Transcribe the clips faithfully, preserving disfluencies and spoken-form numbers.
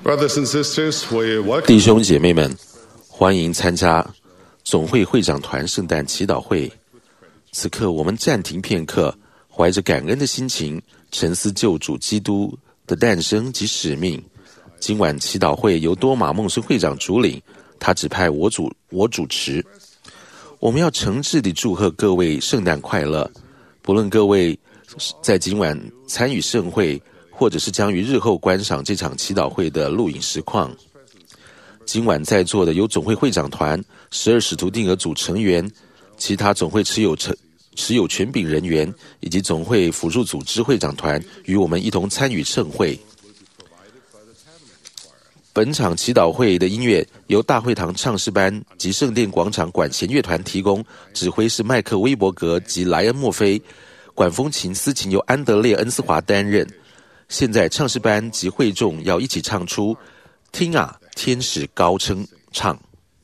Brothers and sisters, we welcome 弟兄姐妹们，欢迎参加总会会长团圣诞祈祷会。此刻我们暂停片刻，怀着感恩的心情，沉思救主基督的诞生及使命。今晚祈祷会由多马孟孙会长主领，他指派我主我主持。我们要诚挚地祝贺各位圣诞快乐，不论各位在今晚参与盛会，或者是将于日后观赏这场祈祷会的录影实况。今晚在座的有总会会长团、十二使徒定额组成员、其他总会持有成持有权柄人员以及总会辅助组织会长团，与我们一同参与盛会。本场祈祷会的音乐由大会堂唱诗班及圣殿广场管弦乐团提供，指挥是麦克威伯格及莱恩墨菲，管风琴司琴由安德烈恩斯华担任。现在唱诗班及会众要一起唱出听啊天使高声唱。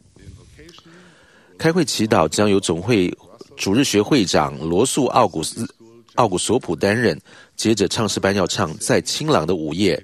开会祈祷将由总会主日学会长罗素奥古斯奥古索普担任，接着唱诗班要唱在清朗的午夜。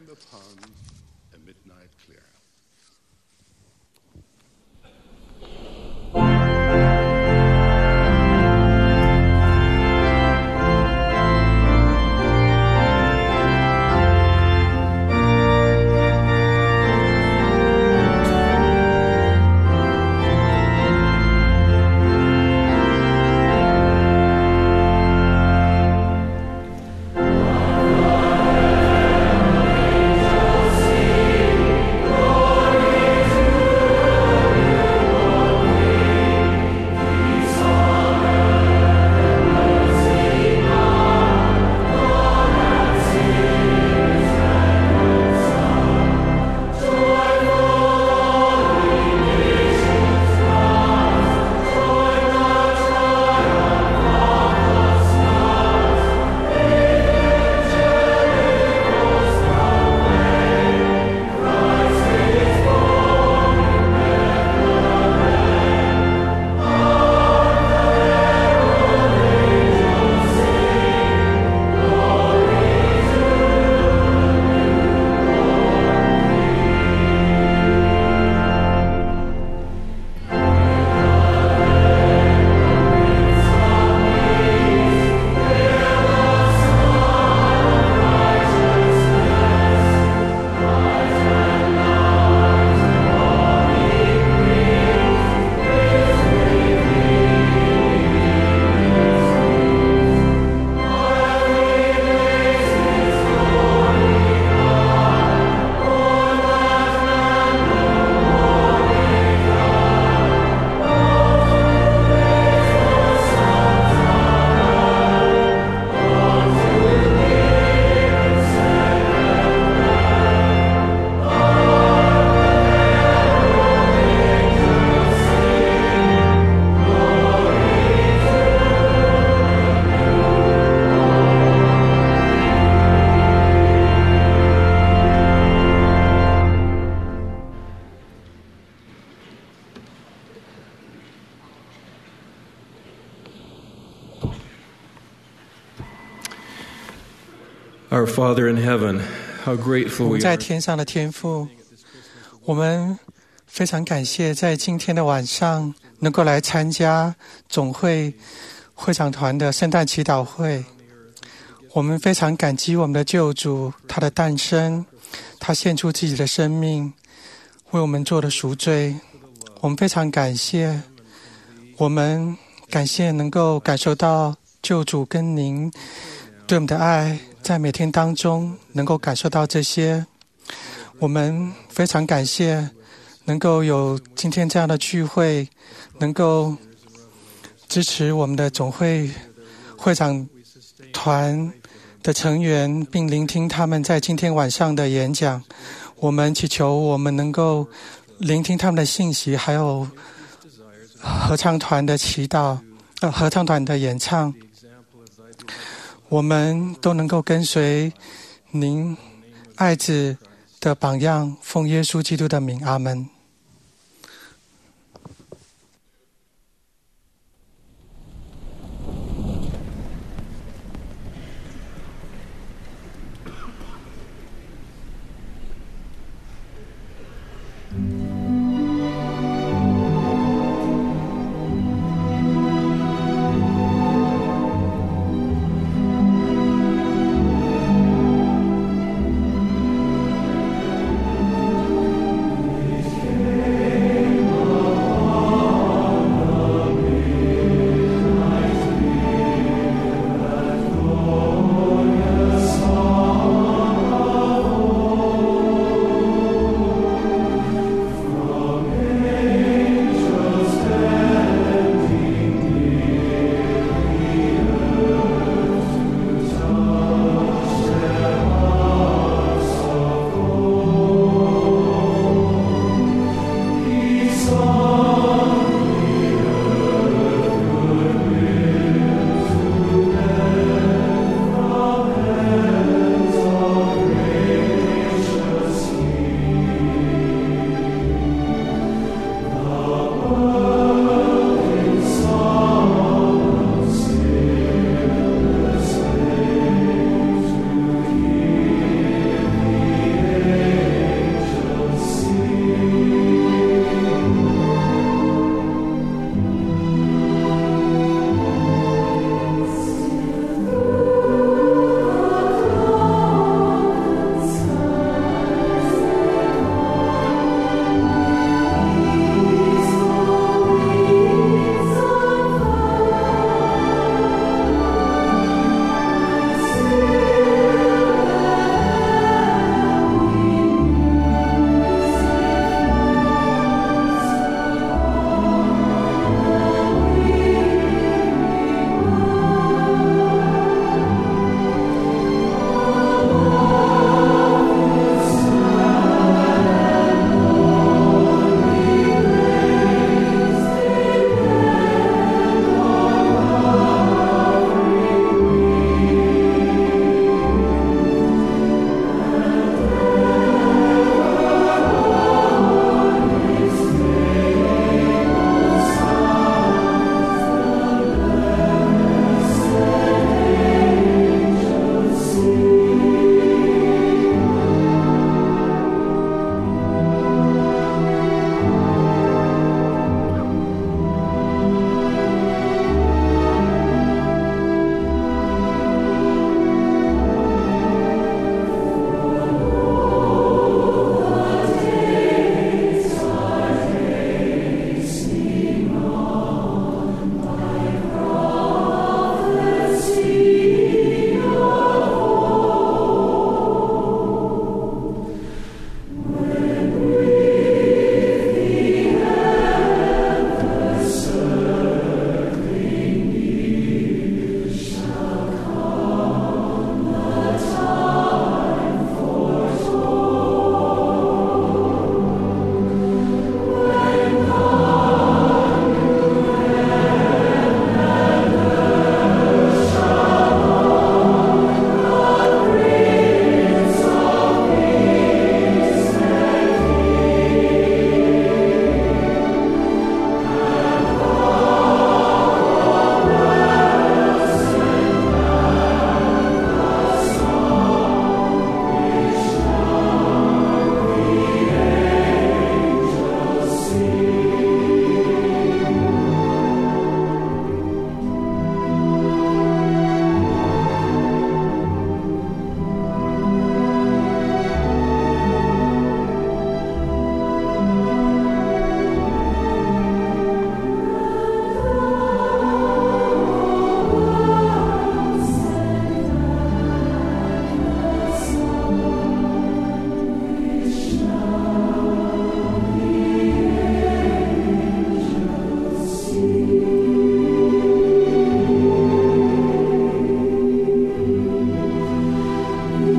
Our Father in heaven, how grateful 我 we 们在 are. 天上的天父，我们非常感谢在今天的晚上能够来参加总会会长团的圣诞祈祷会。我们非常感激我们的救主，他的诞生，他献出自己的生命为我们做了赎罪。我们非常感谢，我们感谢能够感受到救主跟您对我们的爱，在每天当中能够感受到这些。我们非常感谢能够有今天这样的聚会，能够支持我们的总会会长团的成员，并聆听他们在今天晚上的演讲。我们祈求我们能够聆听他们的信息，还有合唱团的祈祷，呃，合唱团的演唱。我们都能够跟随您爱子的榜样，奉耶稣基督的名，阿们。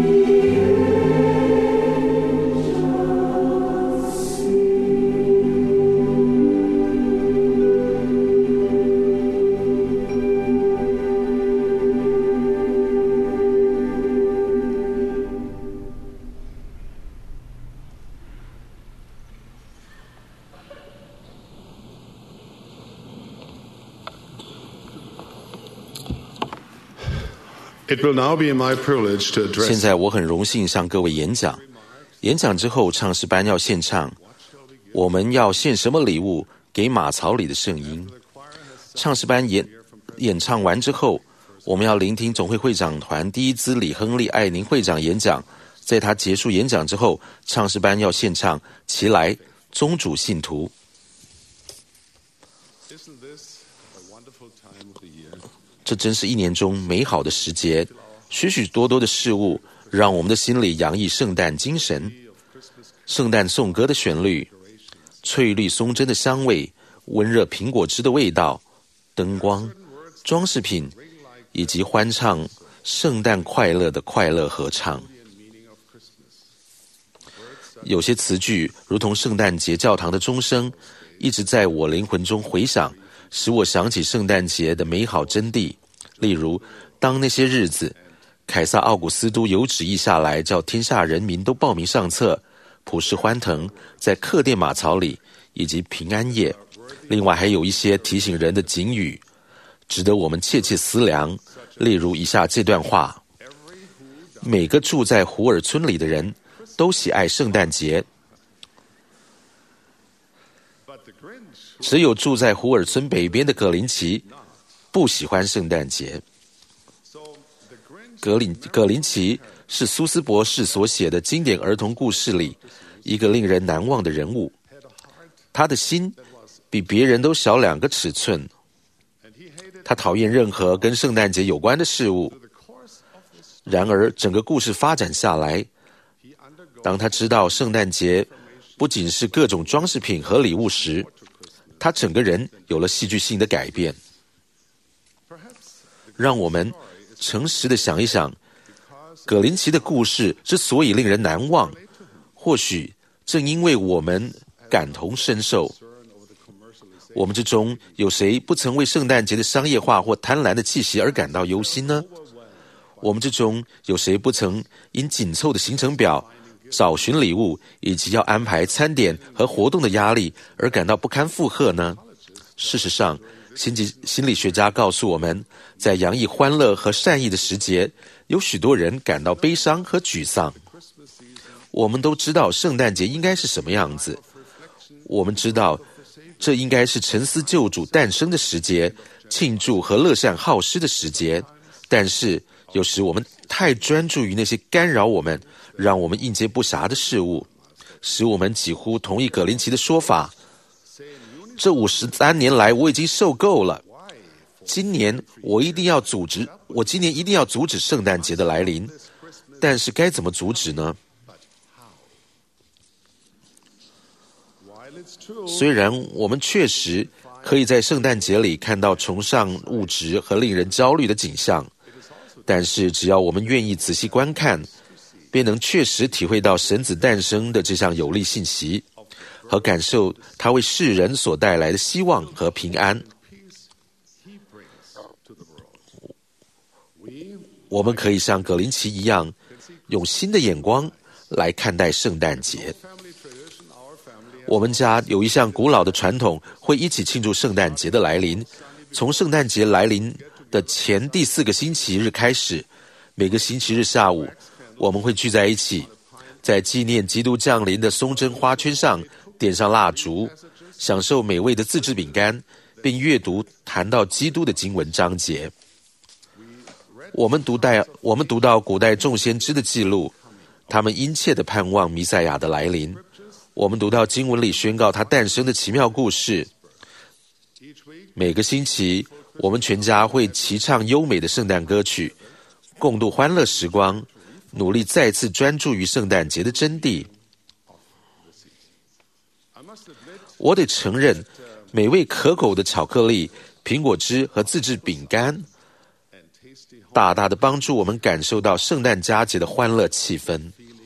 It will now be my privilege to 现 address 在我很荣幸向各位演讲。演讲之后，唱诗班要献唱。我们要献什么礼物给马槽里的圣婴？唱诗班演演唱完之后，我们要聆听总会会长团第一资理亨利·艾宁会长演讲。在他结束演讲之后，唱诗班要献唱《齐来，宗主信徒》。 Isn't this a wonderful time of the year? 这真是一年中美好的时节，许许多多的事物让我们的心里洋溢圣诞精神。圣诞颂歌的旋律，翠绿松针的香味，温热苹果汁的味道，灯光、装饰品，以及欢唱圣诞快乐的快乐合唱。有些词句如同圣诞节教堂的钟声，一直在我灵魂中回响，使我想起圣诞节的美好真谛。例如，当那些日子，凯撒奥古斯都有旨意下来，叫天下人民都报名上册，普世欢腾，在客店马槽里，以及平安夜。另外还有一些提醒人的警语，值得我们切切思量。例如以下这段话：每个住在胡尔村里的人都喜爱圣诞节，只有住在胡尔村北边的葛林奇不喜欢圣诞节。格林葛林奇是苏斯博士所写的经典儿童故事里一个令人难忘的人物。他的心比别人都小两个尺寸，他讨厌任何跟圣诞节有关的事物。然而整个故事发展下来，当他知道圣诞节不仅是各种装饰品和礼物时，他整个人有了戏剧性的改变。让我们诚实地想一想，葛林奇的故事之所以令人难忘，或许正因为我们感同身受。我们之中有谁不曾为圣诞节的商业化或贪婪的气息而感到忧心呢？我们之中有谁不曾因紧凑的行程表、找寻礼物以及要安排餐点和活动的压力而感到不堪负荷呢？事实上，心理心理学家告诉我们，在洋溢欢乐和善意的时节，有许多人感到悲伤和沮丧。我们都知道圣诞节应该是什么样子，我们知道这应该是沉思救主诞生的时节，庆祝和乐善好施的时节。但是有时我们太专注于那些干扰我们、让我们应接不暇的事物，使我们几乎同意葛林奇的说法：这五十三年来我已经受够了。今年我一定要阻止，我今年一定要阻止圣诞节的来临。但是该怎么阻止呢？虽然我们确实可以在圣诞节里看到崇尚物质和令人焦虑的景象，但是只要我们愿意仔细观看，便能确实体会到神子诞生的这项有力信息，和感受他为世人所带来的希望和平安。我们可以像葛林奇一样，用新的眼光来看待圣诞节。我们家有一项古老的传统，会一起庆祝圣诞节的来临。从圣诞节来临的前第四个星期日开始，每个星期日下午，我们会聚在一起，在纪念基督降临的松针花圈上点上蜡烛，享受美味的自制饼干，并阅读谈到基督的经文章节。我们读代我们读到古代众先知的记录，他们殷切地盼望弥赛亚的来临。我们读到经文里宣告他诞生的奇妙故事。每个星期，我们全家会齐唱优美的圣诞歌曲，共度欢乐时光，努力再次专注于圣诞节的真谛。我得承认，美味可口的巧克力、苹果汁和自制饼干， 大大的帮助我们感受到圣诞佳节的欢乐气氛。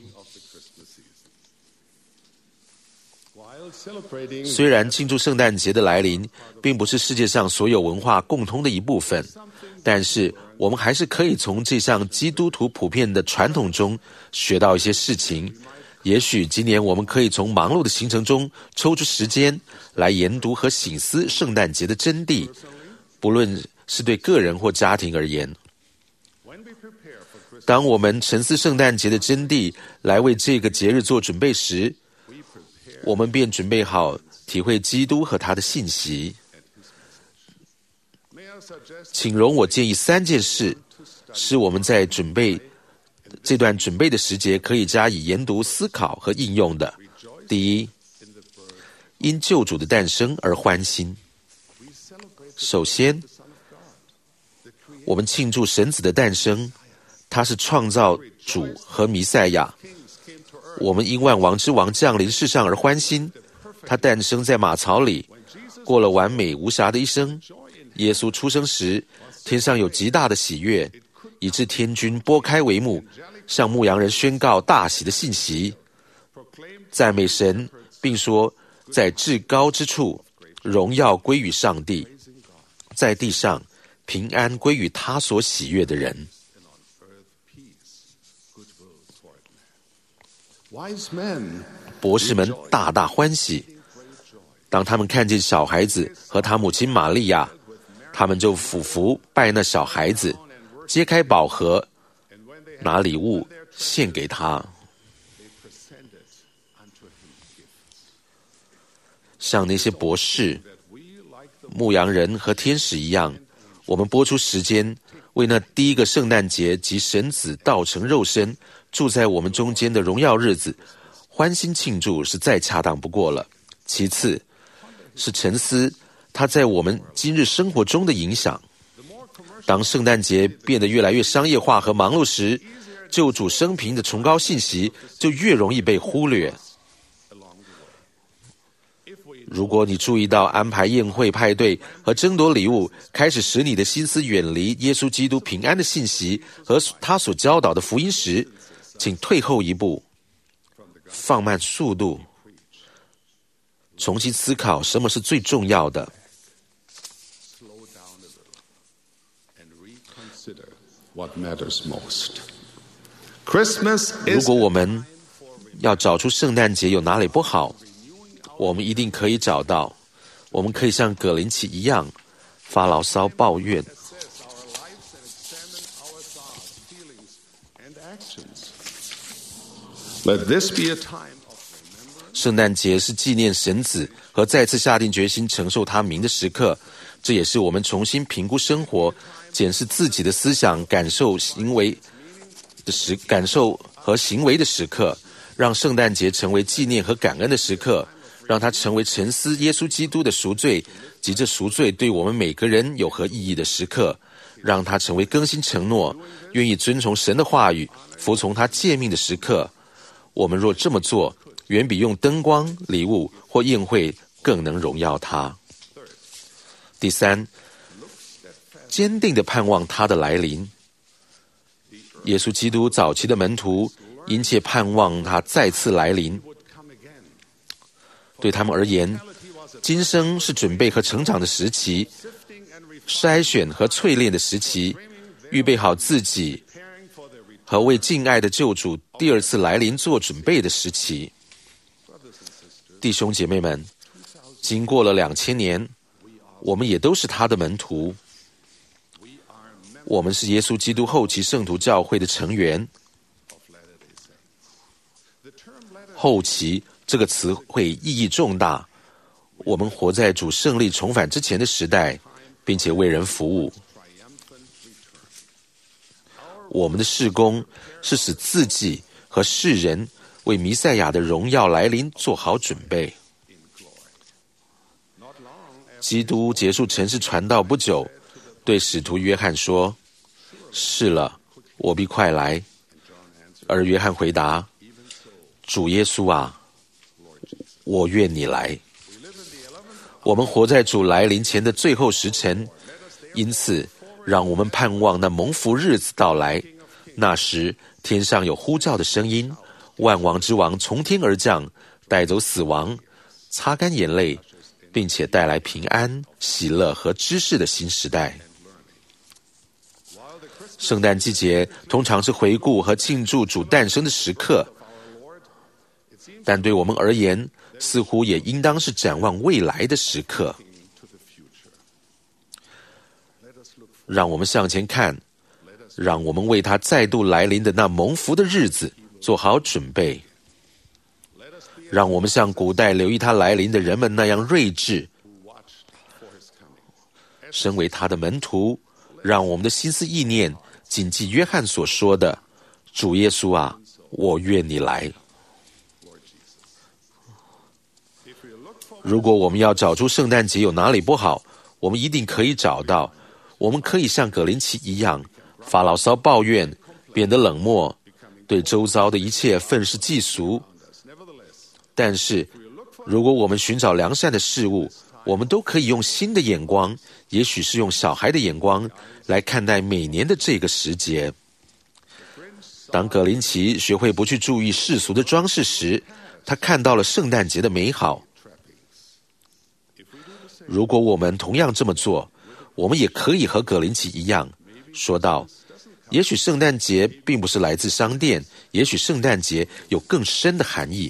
虽然庆祝圣诞节的来临并不是世界上所有文化共通的一部分，但是我们还是可以从这项基督徒普遍的传统中学到一些事情。也许今年我们可以从忙碌的行程中抽出时间来研读和省思圣诞节的真谛，不论是对个人或家庭而言。当我们沉思圣诞节的真谛，来为这个节日做准备时，我们便准备好体会基督和他的信息。请容我建议三件事，是我们在准备这段准备的时节可以加以研读、思考和应用的。第一，因救主的诞生而欢欣。首先，我们庆祝神子的诞生，他是创造主和弥赛亚。我们因万王之王降临世上而欢欣，他诞生在马槽里，过了完美无瑕的一生。耶稣出生时，天上有极大的喜悦，以致天军拨开帷幕，向牧羊人宣告大喜的信息，赞美神，并说在至高之处荣耀归于上帝，在地上平安归于他所喜悦的人。博士们大大欢喜，当他们看见小孩子和他母亲玛利亚，他们就俯伏拜那小孩子，揭开宝盒，拿礼物献给他。像那些博士、牧羊人和天使一样，我们拨出时间，为那第一个圣诞节及神子道成肉身住在我们中间的荣耀日子欢欣庆祝，是再恰当不过了。其次是沉思它在我们今日生活中的影响。当圣诞节变得越来越商业化和忙碌时，救主生平的崇高信息就越容易被忽略。如果你注意到安排宴会派对和争夺礼物开始使你的心思远离耶稣基督平安的信息和他所教导的福音时，请退后一步，放慢速度，重新思考什么是最重要的。如果我们要找出圣诞节有哪里不好，我们一定可以找到。我们可以像葛林奇一样发牢骚抱怨。圣诞节是纪念神子和再次下定决心承受他名的时刻，这也是我们重新评估生活、检视自己的思想、感受、行为的时感受和行为的时刻。让圣诞节成为纪念和感恩的时刻，让它成为沉思耶稣基督的赎罪及这赎罪对我们每个人有何意义的时刻，让它成为更新承诺、愿意遵从神的话语、服从他诫命的时刻。我们若这么做，远比用灯光、礼物或宴会更能荣耀他。第三，坚定地盼望他的来临。耶稣基督早期的门徒殷切盼望他再次来临。对他们而言，今生是准备和成长的时期，筛选和淬炼的时期，预备好自己和为敬爱的救主第二次来临做准备的时期。弟兄姐妹们，经过了两千年，我们也都是他的门徒。我们是耶稣基督后期圣徒教会的成员。后期这个词汇意义重大，我们活在主胜利重返之前的时代，并且为人服务。我们的事工是使自己和世人为弥赛亚的荣耀来临做好准备。基督结束城市传道不久，对使徒约翰说：“是了，我必快来。”而约翰回答：“主耶稣啊，我愿你来。”我们活在主来临前的最后时辰，因此让我们盼望那蒙福日子到来。那时天上有呼叫的声音，万王之王从天而降，带走死亡，擦干眼泪，并且带来平安、喜乐和知识的新时代。圣诞季节通常是回顾和庆祝主诞生的时刻，但对我们而言，似乎也应当是展望未来的时刻。让我们向前看，让我们为他再度来临的那蒙福的日子做好准备。让我们像古代留意他来临的人们那样睿智。身为他的门徒，让我们的心思意念谨记约翰所说的：主耶稣啊，我愿你来。如果我们要找出圣诞节有哪里不好，我们一定可以找到。我们可以像葛林奇一样发牢骚抱怨，变得冷漠，对周遭的一切愤世嫉俗。但是如果我们寻找良善的事物，我们都可以用新的眼光，也许是用小孩的眼光来看待每年的这个时节。当葛林奇学会不去注意世俗的装饰时，他看到了圣诞节的美好。如果我们同样这么做，我们也可以和葛林奇一样说道，也许圣诞节并不是来自商店，也许圣诞节有更深的含义。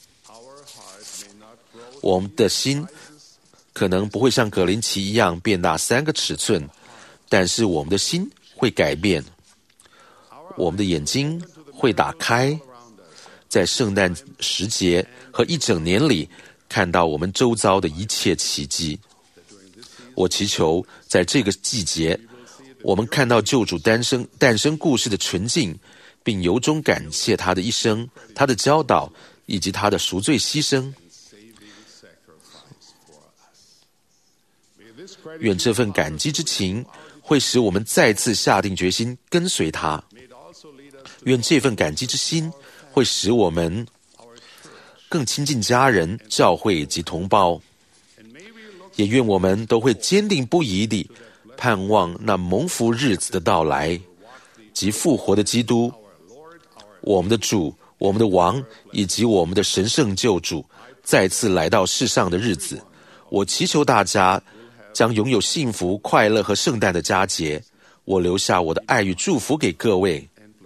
我们的心可能不会像葛林奇一样变大三个尺寸，但是我们的心会改变，我们的眼睛会打开，在圣诞时节和一整年里看到我们周遭的一切奇迹。我祈求在这个季节，我们看到救主诞生诞生故事的纯净，并由衷感谢他的一生，他的教导以及他的赎罪牺牲。愿这份感激之情会使我们再次下定决心跟随他。愿这份感激之心会使我们更亲近家人、教会及同胞。也愿我们都会坚定不移地盼望那蒙福日子的到来，及复活的基督，我们的主、我们的王以及我们的神圣救主再次来到世上的日子。我祈求大家将拥有幸福、快乐和圣诞的佳节。我留下我的爱与祝福给各位，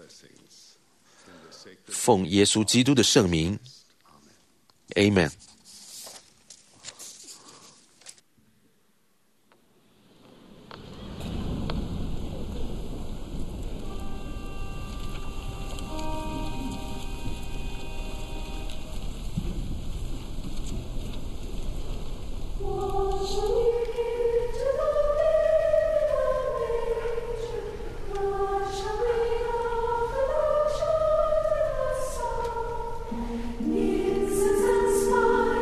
奉耶稣基督的圣名 Amen。 Smile.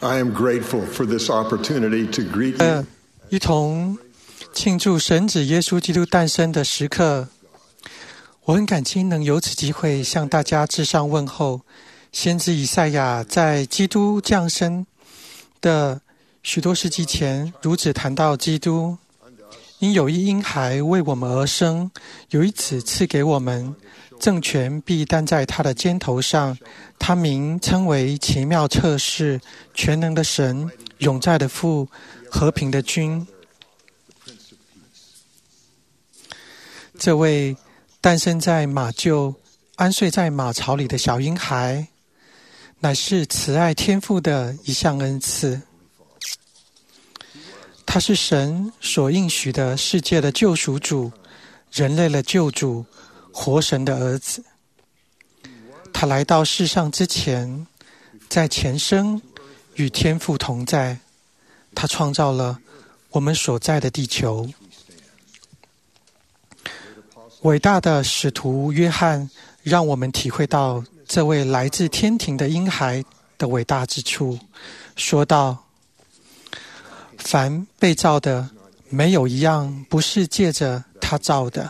I am grateful for this opportunity to greet 呃 you. 一同庆祝神子耶稣基督诞生的时刻，我很感激能有此机会向大家致上问候。先知以赛亚在基督降生的许多世纪前，如此谈到基督：因有一婴孩为我们而生，有一子赐给我们，政权必担在他的肩头上，他名称为奇妙策士、全能的神、永在的父、和平的君。这位诞生在马厩、安睡在马槽里的小婴孩，乃是慈爱天父的一项恩赐。他是神所应许的世界的救赎主，人类的救主，活神的儿子。他来到世上之前，在前生与天父同在，他创造了我们所在的地球。伟大的使徒约翰让我们体会到这位来自天庭的婴孩的伟大之处，说道：凡被造的，没有一样不是借着他造的。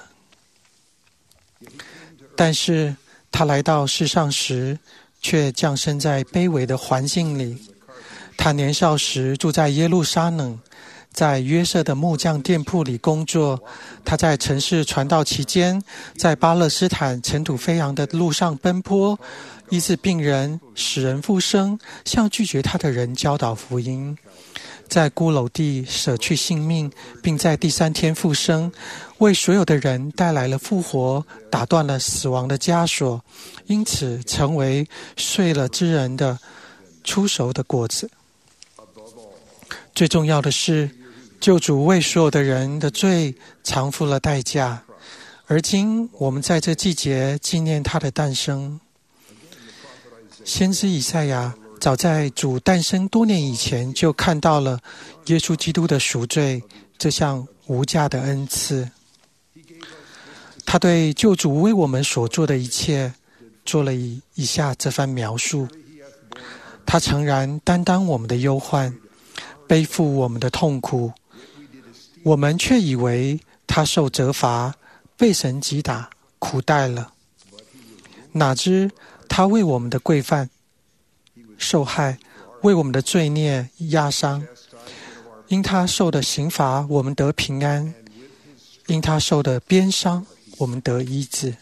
但是他来到世上时，却降生在卑微的环境里。他年少时住在耶路撒冷，在约瑟的木匠店铺里工作。他在城市传道期间，在巴勒斯坦尘土飞扬的路上奔波，医治病人，使人复生，向拒绝他的人教导福音。在骷髅地舍去性命，并在第三天复生，为所有的人带来了复活，打断了死亡的枷锁，因此成为睡了之人的出熟的果子。最重要的是，救主为所有的人的罪偿付了代价，而今我们在这季节纪念他的诞生。先知以赛亚早在主诞生多年以前，就看到了耶稣基督的赎罪这项无价的恩赐。他对救主为我们所做的一切做了以以下这番描述：他诚然担当我们的忧患，背负我们的痛苦，我们却以为他受责罚，被神击打，苦待了。哪知他为我们的规范受害，为我们的罪孽压伤。因他受的刑罚，我们得平安；因他受的鞭伤，我们得医治。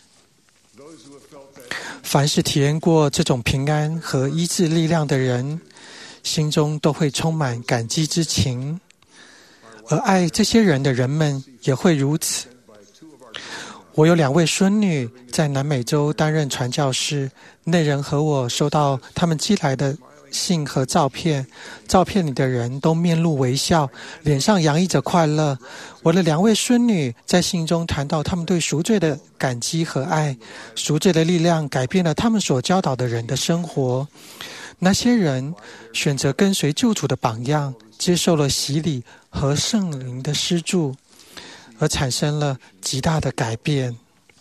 凡是体验过这种平安和医治力量的人，心中都会充满感激之情，而爱这些人的人们也会如此。我有两位孙女在南美洲担任传教士，那人和我收到他们寄来的信和照片，照片里的人都面露微笑，脸上洋溢着快乐。我的两位孙女在信中谈到他们对赎罪的感激和爱，赎罪的力量改变了他们所教导的人的生活。那些人选择跟随救主的榜样，接受了洗礼和圣灵的施助，而产生了极大的改变。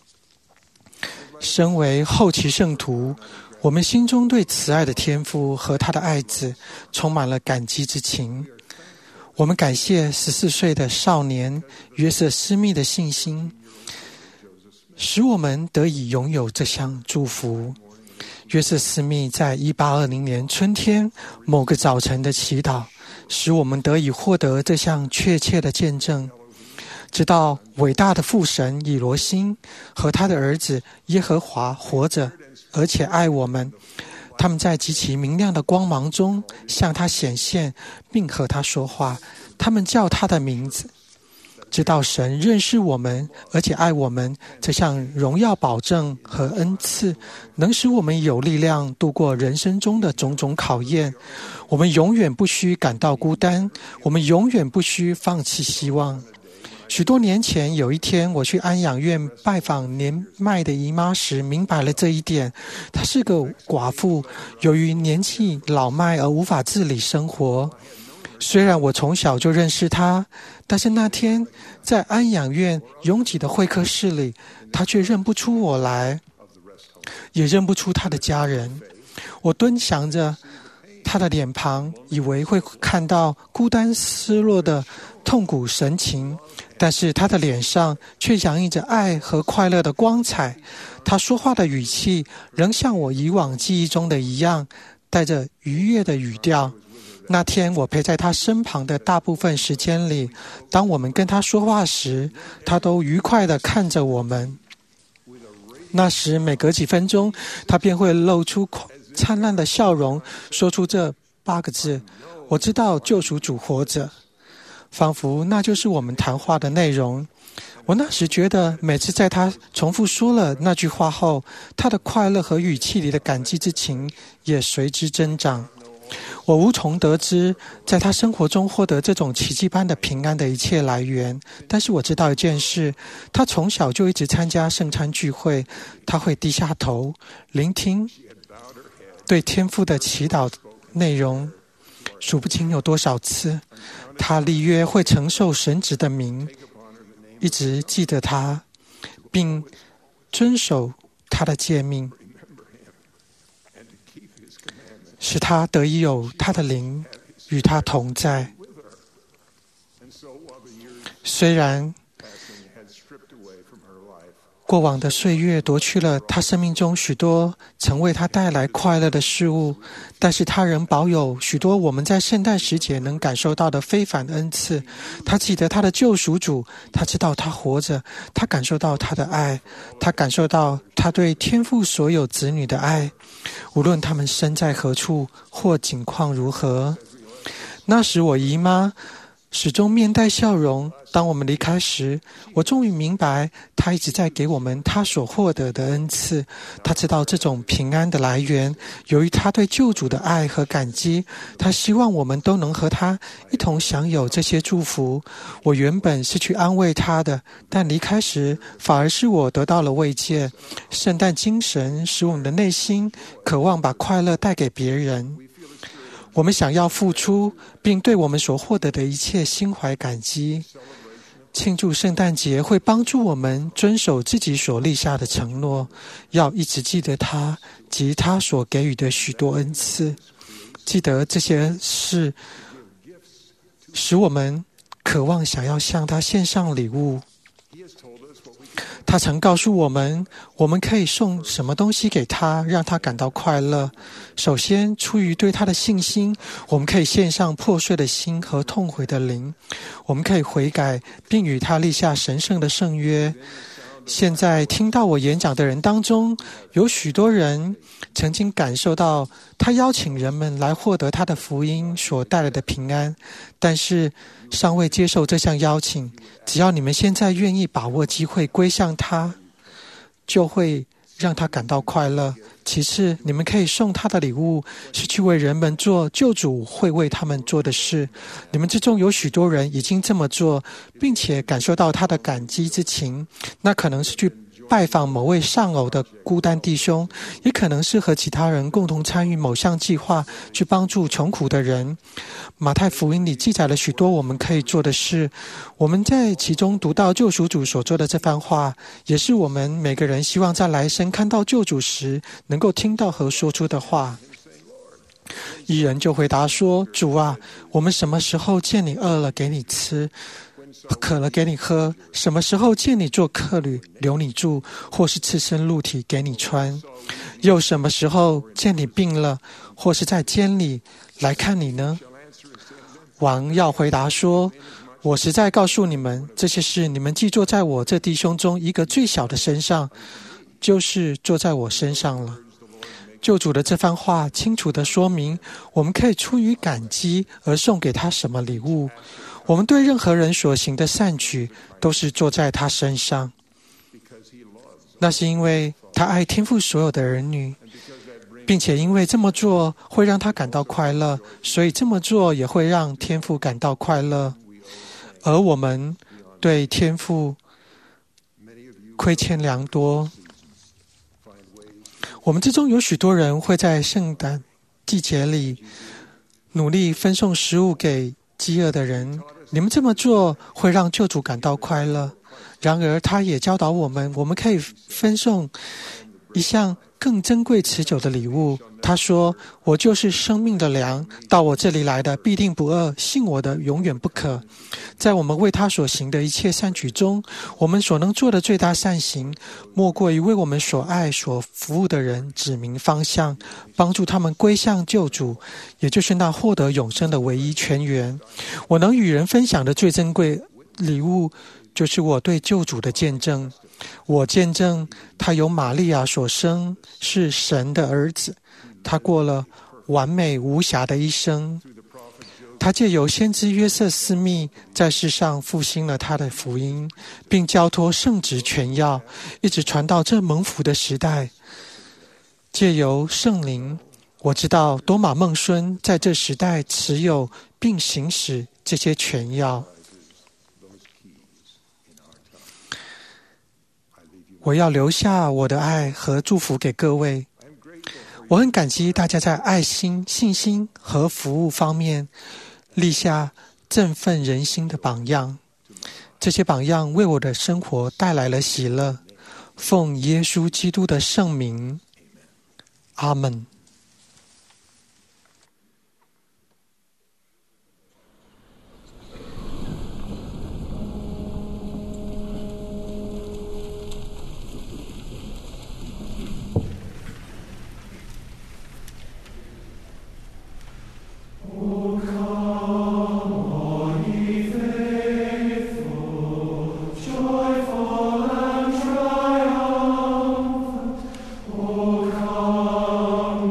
身为后期圣徒，我们心中对慈爱的天父和他的爱子充满了感激之情。我们感谢十四岁的少年约瑟斯密的信心，使我们得以拥有这项祝福。约瑟斯密在一八二零年春天某个早晨的祈祷，使我们得以获得这项确切的见证。直到伟大的父神以罗星和他的儿子耶和华活着，而且爱我们，他们在极其明亮的光芒中向他显现，并和他说话，他们叫他的名字。直到神认识我们，而且爱我们，这项荣耀保证和恩赐能使我们有力量度过人生中的种种考验。我们永远不需感到孤单，我们永远不需放弃希望。许多年前，有一天我去安养院拜访年迈的姨妈时，明白了这一点。她是个寡妇，由于年纪老迈而无法自理生活。虽然我从小就认识她，但是那天在安养院拥挤的会客室里，她却认不出我来，也认不出她的家人。我端详着他的脸庞，以为会看到孤单失落的痛苦神情，但是他的脸上却洋溢着爱和快乐的光彩。他说话的语气仍像我以往记忆中的一样，带着愉悦的语调。那天我陪在他身旁的大部分时间里，当我们跟他说话时，他都愉快地看着我们。那时每隔几分钟，他便会露出灿烂的笑容，说出这八个字：我知道救赎主活着。仿佛那就是我们谈话的内容。我那时觉得，每次在他重复说了那句话后，他的快乐和语气里的感激之情也随之增长。我无从得知在他生活中获得这种奇迹般的平安的一切来源，但是我知道一件事，他从小就一直参加圣餐聚会，他会低下头聆听对天父的祈祷内容，数不清有多少次。他立约会承受神旨的名，一直记得他，并遵守他的诫命，使他得以有他的灵与他同在。虽然过往的岁月夺去了他生命中许多曾为他带来快乐的事物，但是他仍保有许多我们在圣诞时节能感受到的非凡恩赐。他记得他的救赎主，他知道他活着，他感受到他的爱，他感受到他对天父所有子女的爱，无论他们身在何处或境况如何。那时我姨妈始终面带笑容。当我们离开时，我终于明白，他一直在给我们他所获得的恩赐。他知道这种平安的来源，由于他对救主的爱和感激。他希望我们都能和他一同享有这些祝福。我原本是去安慰他的，但离开时，反而是我得到了慰藉。圣诞精神使我们的内心渴望把快乐带给别人。我们想要付出，并对我们所获得的一切心怀感激。庆祝圣诞节会帮助我们遵守自己所立下的承诺，要一直记得他及他所给予的许多恩赐。记得这些事，使我们渴望想要向他献上礼物。他曾告诉我们，我们可以送什么东西给他，让他感到快乐。首先，出于对他的信心，我们可以献上破碎的心和痛悔的灵。我们可以悔改，并与他立下神圣的圣约。现在听到我演讲的人当中，有许多人曾经感受到他邀请人们来获得他的福音所带来的平安，但是尚未接受这项邀请。只要你们现在愿意把握机会归向他，就会让他感到快乐。其次，你们可以送他的礼物，是去为人们做救主会为他们做的事。你们之中有许多人已经这么做，并且感受到他的感激之情。那可能是去拜访某位丧偶的孤单弟兄，也可能是和其他人共同参与某项计划，去帮助穷苦的人。马太福音里记载了许多我们可以做的事，我们在其中读到救赎主所说的这番话，也是我们每个人希望在来生看到救主时能够听到和说出的话。义人就回答说：主啊，我们什么时候见你饿了给你吃，渴了给你喝？什么时候见你做客旅留你住，或是赤身露体给你穿？又什么时候见你病了，或是在监里来看你呢？王要回答说：我实在告诉你们，这些事你们既做在我这弟兄中一个最小的身上，就是做在我身上了。救主的这番话清楚地说明，我们可以出于感激而送给他什么礼物。我们对任何人所行的善举，都是做在他身上。那是因为他爱天父所有的儿女，并且因为这么做会让他感到快乐，所以这么做也会让天父感到快乐。而我们对天父亏欠良多。我们之中有许多人会在圣诞季节里努力分送食物给饥饿的人，你们这么做会让救主感到快乐。然而他也教导我们，我们可以分送一项更珍贵持久的礼物。他说：我就是生命的粮，到我这里来的必定不饿，信我的永远不渴。在我们为他所行的一切善举中，我们所能做的最大善行，莫过于为我们所爱所服务的人指明方向，帮助他们归向救主，也就是那获得永生的唯一泉源。我能与人分享的最珍贵礼物，就是我对救主的见证。我见证他由玛利亚所生，是神的儿子。他过了完美无瑕的一生。他借由先知约瑟斯密在世上复兴了他的福音，并交托圣职全要，一直传到这蒙福的时代。借由圣灵，我知道多马孟孙在这时代持有并行使这些全要。我要留下我的爱和祝福给各位。我很感激大家在爱心、信心和服务方面立下振奋人心的榜样。这些榜样为我的生活带来了喜乐。奉耶稣基督的圣名，阿们。 Come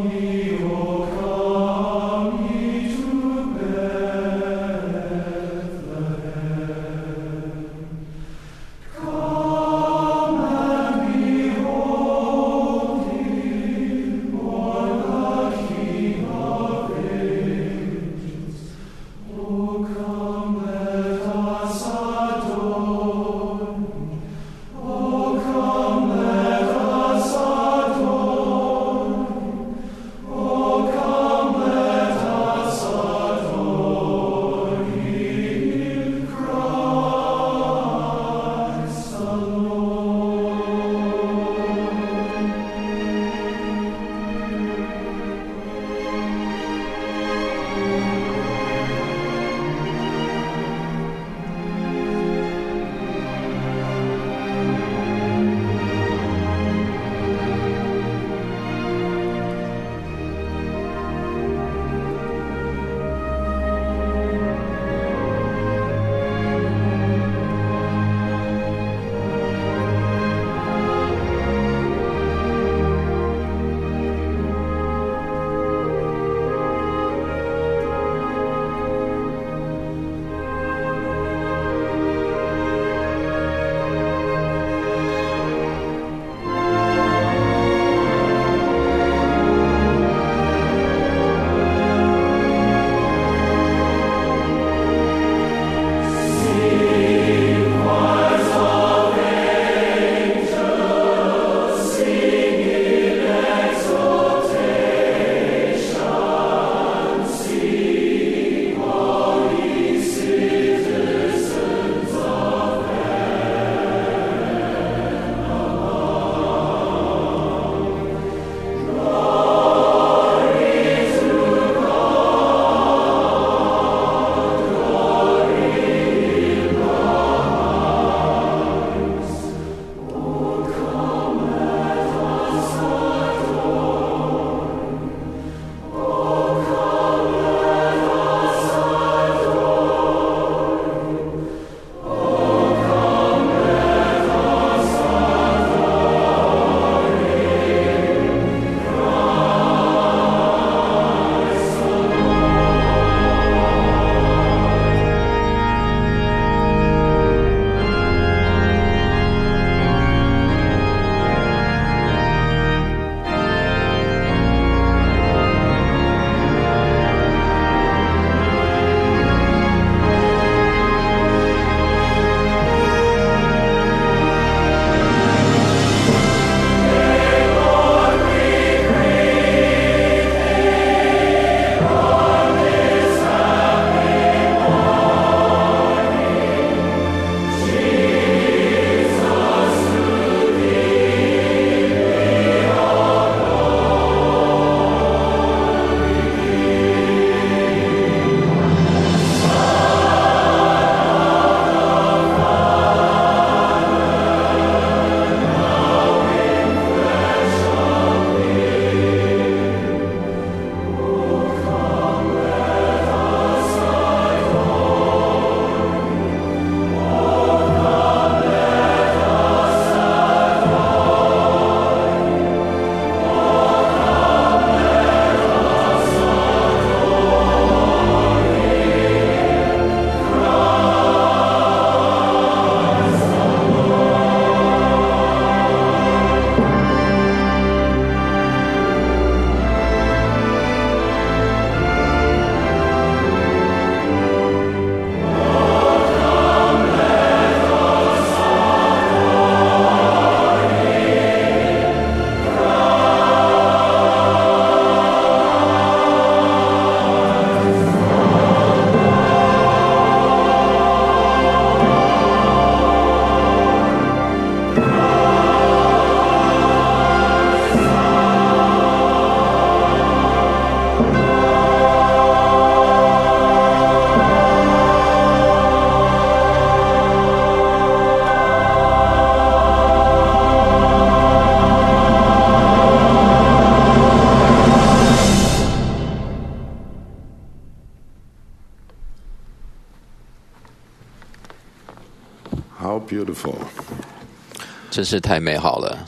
How beautiful. 真是太美好了。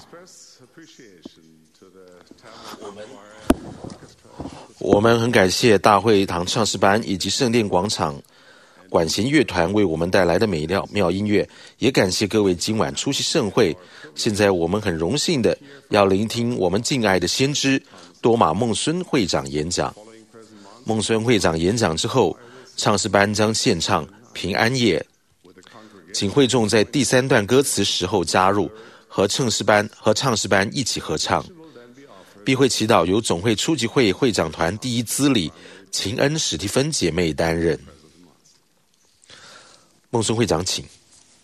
我们很感谢大会堂唱诗班以及圣殿广场管弦乐团为我们带来的美妙妙音乐，也感谢各位今晚出席盛会。现在我们很荣幸的要聆听我们敬爱的先知多马孟孙会长演讲。孟孙会长演讲之后，唱诗班将献唱平安夜，请会众在第三段歌词时候加入，和唱诗班和唱诗班一起合唱。必会祈祷由总会初级会会长团第一资理秦恩史蒂芬姐妹担任。孟孙会长，请。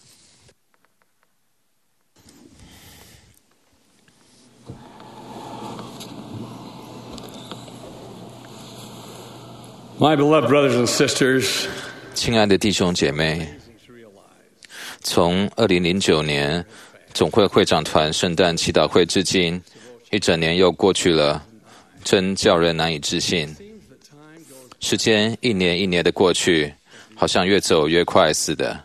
My beloved brothers and sisters, 亲爱的弟兄姐妹，从二零零九年总会会长团圣诞祈祷会至今，一整年又过去了，真叫人难以置信。时间一年一年的过去，好像越走越快似的。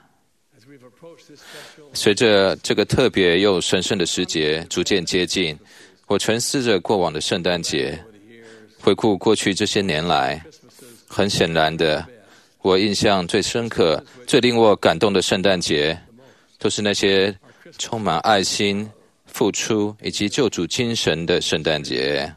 随着这个特别又神圣的时节逐渐接近，我沉思着过往的圣诞节，回顾过去这些年来，很显然的，我印象最深刻、最令我感动的圣诞节，都是那些充满爱心、付出以及救主精神的圣诞节。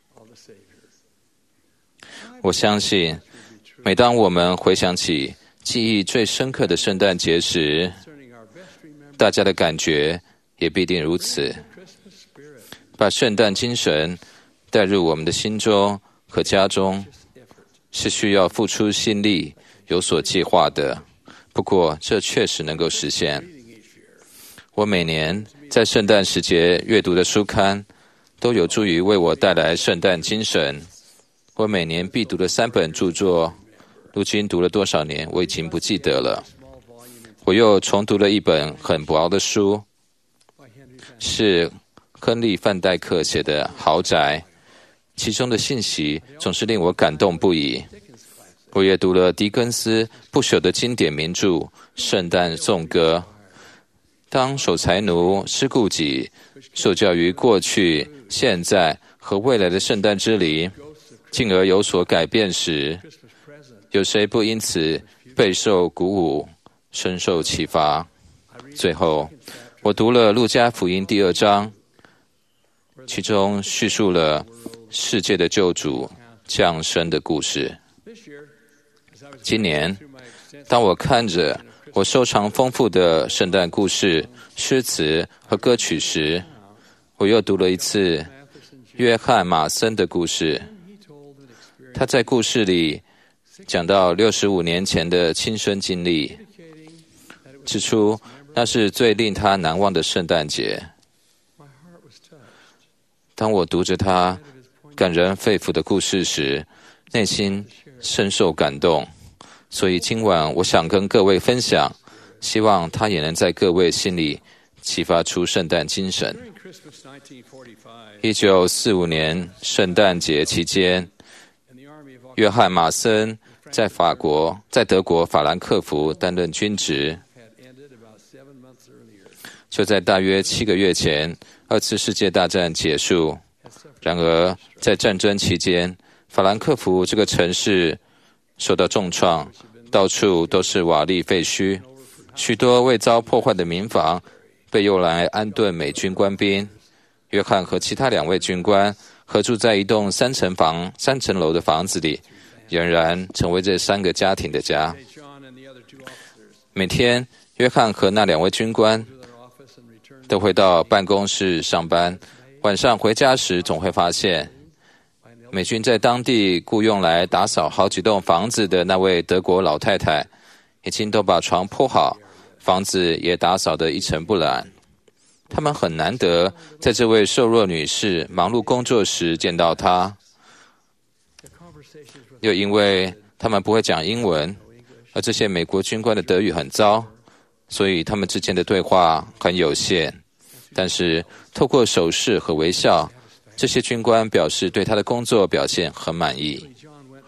我相信，每当我们回想起记忆最深刻的圣诞节时，大家的感觉也必定如此。把圣诞精神带入我们的心中和家中，是需要付出心力、有所计划的。不过，这确实能够实现。我每年在圣诞时节阅读的书刊，都有助于为我带来圣诞精神。我每年必读的三本著作，如今读了多少年，我已经不记得了。我又重读了一本很薄的书，是亨利·范戴克写的《豪宅》，其中的信息总是令我感动不已。我也读了狄更斯不朽的经典名著《圣诞颂歌》。当守财奴失顾己，受教于过去、现在和未来的圣诞之礼，进而有所改变时，有谁不因此备受鼓舞，深受启发？最后，我读了路加福音第二章，其中叙述了世界的救主降生的故事。今年，当我看着我收藏丰富的圣诞故事、诗词和歌曲时，我又读了一次约翰·马森的故事。他在故事里讲到六十五年前的亲身经历，指出那是最令他难忘的圣诞节。当我读着他感人肺腑的故事时，内心深受感动。所以今晚我想跟各位分享，希望他也能在各位心里启发出圣诞精神。一九四五年圣诞节期间，约翰·马森在法国，在德国法兰克福担任军职。就在大约七个月前，二次世界大战结束。然而，在战争期间，法兰克福这个城市受到重创，到处都是瓦砾废墟，许多未遭破坏的民房被用来安顿美军官兵。约翰和其他两位军官合住在一栋三层房、三层楼的房子里，俨然成为这三个家庭的家。每天，约翰和那两位军官都会到办公室上班，晚上回家时总会发现，美军在当地雇用来打扫好几栋房子的那位德国老太太，已经都把床铺好，房子也打扫得一尘不染。他们很难得在这位瘦弱女士忙碌工作时见到她，又因为他们不会讲英文，而这些美国军官的德语很糟，所以他们之间的对话很有限。但是透过手势和微笑，这些军官表示对他的工作表现很满意。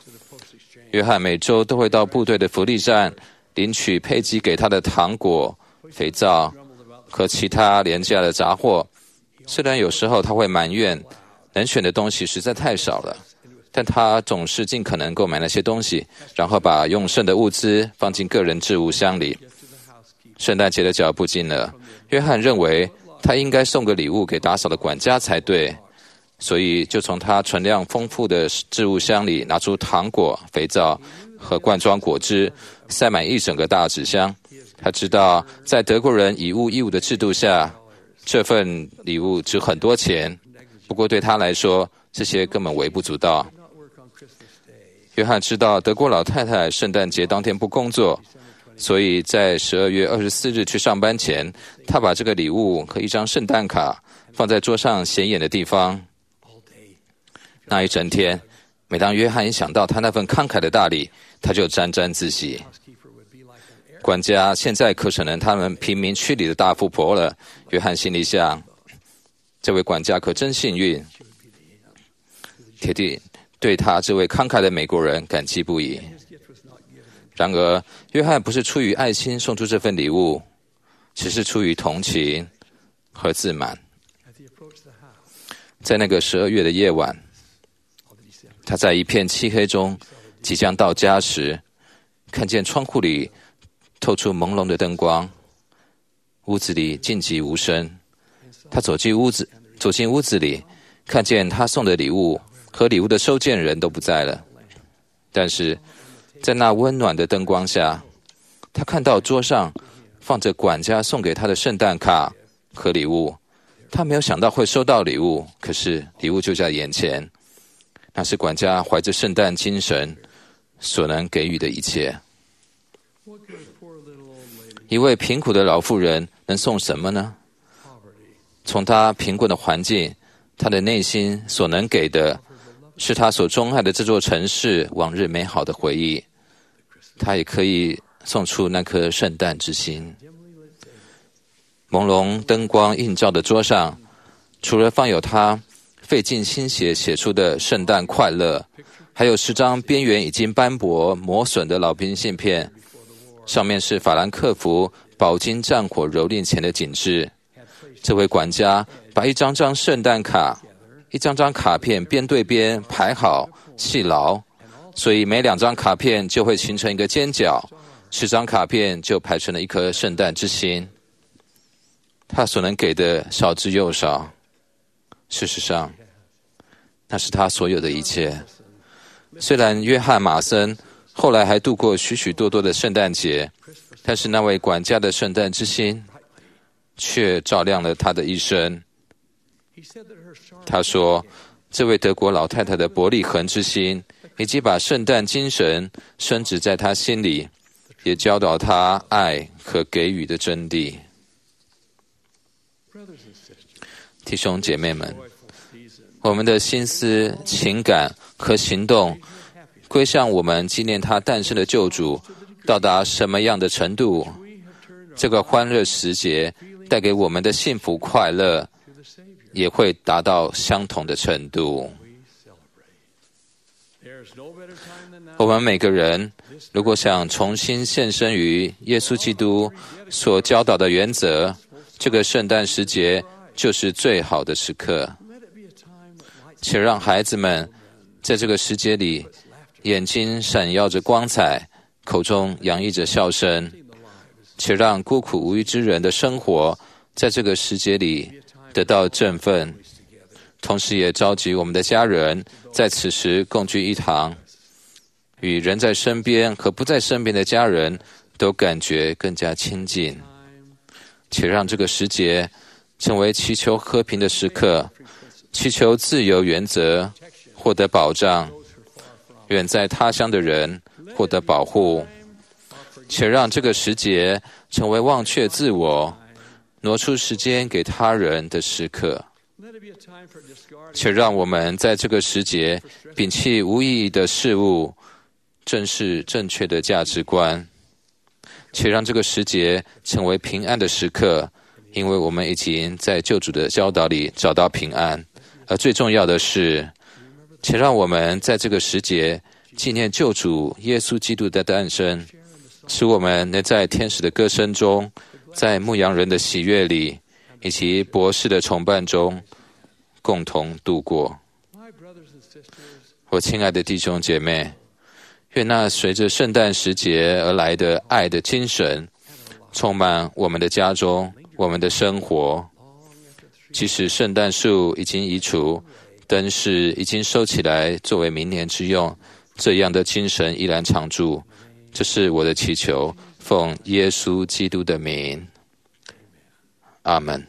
约翰每周都会到部队的福利站领取配给给他的糖果肥皂和其他廉价的杂货。虽然有时候他会埋怨能选的东西实在太少了，但他总是尽可能购买那些东西，然后把用剩的物资放进个人置物箱里。圣诞节的脚步近了，约翰认为他应该送个礼物给打扫的管家才对，所以就从他存量丰富的置物箱里拿出糖果、肥皂和罐装果汁，塞满一整个大纸箱。他知道在德国人以物易物的制度下，这份礼物值很多钱，不过对他来说这些根本微不足道。约翰知道德国老太太圣诞节当天不工作，所以在十二月二十四日去上班前，他把这个礼物和一张圣诞卡放在桌上显眼的地方。那一整天，每当约翰一想到他那份慷慨的大礼，他就沾沾自喜。管家现在可成了他们贫民区里的大富婆了，约翰心里想，这位管家可真幸运。铁弟对他这位慷慨的美国人感激不已。然而，约翰不是出于爱心送出这份礼物，只是出于同情和自满。在那个十二月的夜晚，他在一片漆黑中即将到家时，看见窗户里透出朦胧的灯光，屋子里静寂无声。他走进屋子，走进屋子里，看见他送的礼物和礼物的收件人都不在了。但是在那温暖的灯光下，他看到桌上放着管家送给他的圣诞卡和礼物。他没有想到会收到礼物，可是礼物就在眼前，那是管家怀着圣诞精神所能给予的一切。一位贫苦的老妇人能送什么呢？从她贫困的环境，她的内心所能给的是她所钟爱的这座城市往日美好的回忆。她也可以送出那颗圣诞之心。朦胧灯光映照的桌上，除了放有她费尽心血写出的圣诞快乐，还有十张边缘已经斑驳磨损的老明信片，上面是法兰克福饱经战火蹂躏前的景致。这位管家把一张张圣诞卡、一张张卡片边对边排好细牢，所以每两张卡片就会形成一个尖角，十张卡片就排成了一颗圣诞之心。他所能给的少之又少，事实上，那是他所有的一切。虽然约翰·马森后来还度过许许多多的圣诞节，但是那位管家的圣诞之心却照亮了他的一生。他说，这位德国老太太的伯利恒之心，以及把圣诞精神深植在他心里，也教导他爱和给予的真谛。弟兄姐妹们，我们的心思、情感和行动归向我们纪念他诞生的救主到达什么样的程度，这个欢乐时节带给我们的幸福快乐也会达到相同的程度。我们每个人如果想重新献身于耶稣基督所教导的原则，这个圣诞时节就是最好的时刻。且让孩子们在这个时节里眼睛闪耀着光彩，口中洋溢着笑声，且让孤苦无依之人的生活在这个时节里得到振奋，同时也召集我们的家人在此时共聚一堂，与人在身边和不在身边的家人都感觉更加亲近，且让这个时节成为祈求和平的时刻，祈求自由原则获得保障，远在他乡的人获得保护，且让这个时节成为忘却自我、挪出时间给他人的时刻，且让我们在这个时节摒弃无意义的事物，正视正确的价值观，且让这个时节成为平安的时刻，因为我们已经在救主的教导里找到平安。而最重要的是，且让我们在这个时节纪念救主耶稣基督的诞生，使我们能在天使的歌声中在牧羊人的喜悦里，以及博士的崇拜中，共同度过。我亲爱的弟兄姐妹，愿那随着圣诞时节而来的爱的精神，充满我们的家中，我们的生活。即使圣诞树已经移除，灯饰已经收起来作为明年之用，这样的精神依然常驻。这是我的祈求，奉耶稣基督的名，阿们。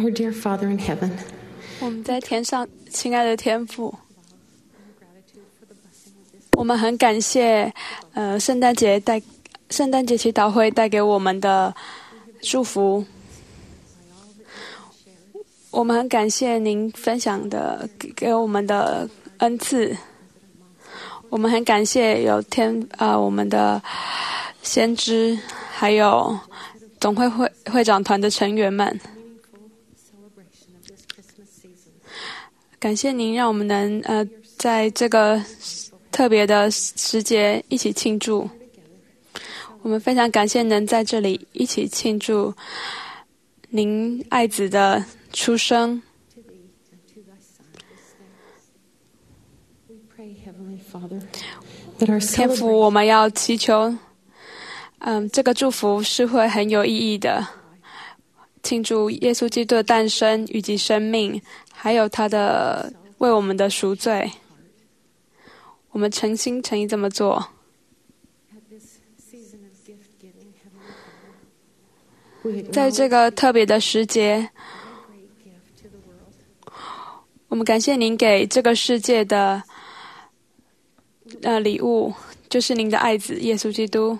Our dear Father in heaven, 我们在天上，亲爱的天父，我们很感谢，呃，圣诞节带圣诞节祈祷会带给我们的祝福。我们很感谢您分享的给我们的恩赐。我们很感谢有天呃我们的先知，还有总会会会长团的成员们。感谢您让我们能呃在这个特别的时节一起庆祝。我们非常感谢能在这里一起庆祝您爱子的出生。天父，我们要祈求，嗯，这个祝福是会很有意义的，庆祝耶稣基督的诞生以及生命，还有他的为我们的赎罪。我们诚心诚意这么做。在这个特别的时节，我们感谢您给这个世界的呃礼物，就是您的爱子耶稣基督。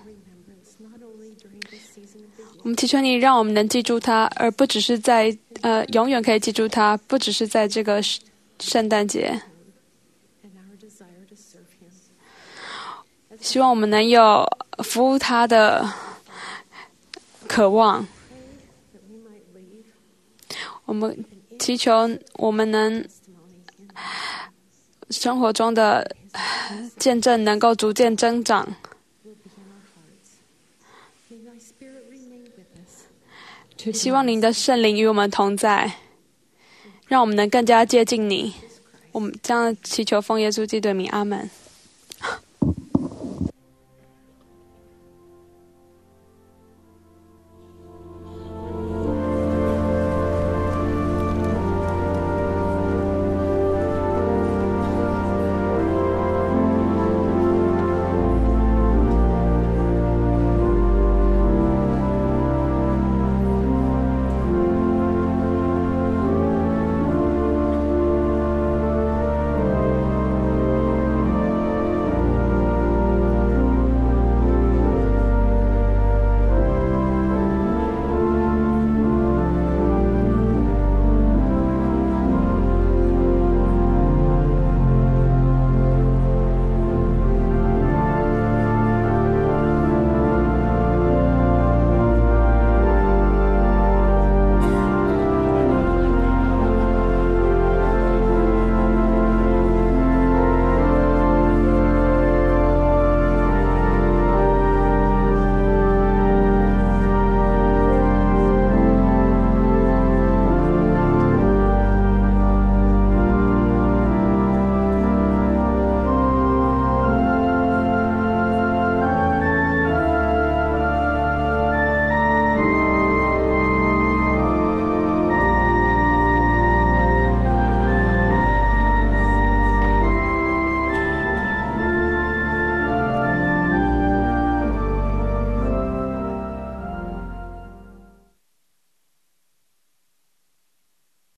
我们祈求你让我们能记住他，而不只是在呃永远可以记住他，不只是在这个圣诞节。希望我们能有服务他的渴望。我们祈求我们能生活中的见证能够逐渐增长。希望您的圣灵与我们同在，让我们能更加接近你。我们这样祈求奉耶稣基督的名，阿们。